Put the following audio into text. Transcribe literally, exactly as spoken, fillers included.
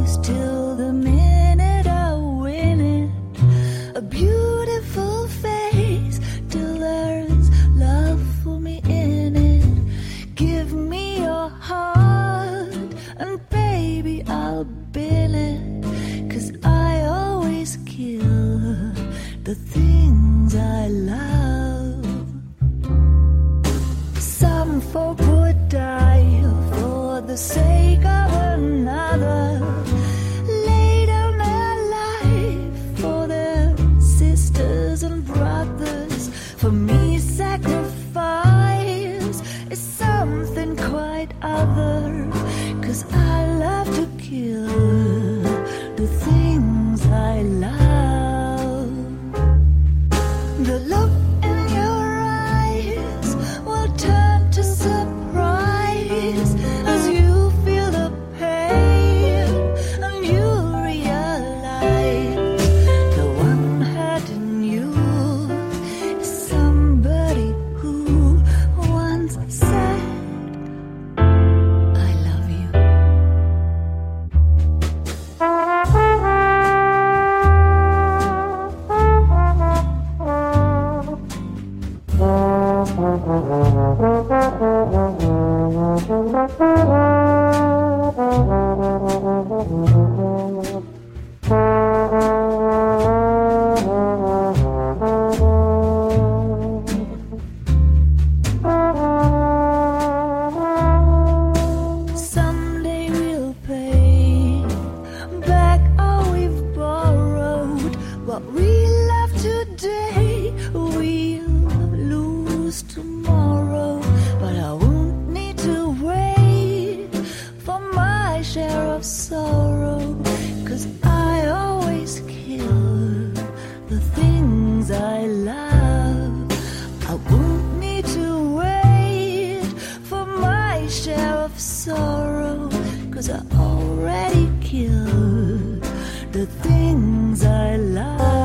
lose till the minute I win it. A beautiful face till there's love for me in it. Give me your heart and baby I'll bill it. 'Cause I always kill the things I love. Some folk would die for the sake of another. Lay down their life for their sisters and brothers. For me sacrifice is something quite other. 'Cause I love to kill the things I love. The look in your eyes will turn to surprise as you feel the pain and you realize the one hurting you is somebody who once said, I love you. Someday we'll pay back all we've borrowed. What we love today, we'll lose tomorrow. But I won't need to wait for my share of sorrow. 'Cause I always kill the things I love. I won't need to wait for my share of sorrow. 'Cause I already killed the things I love.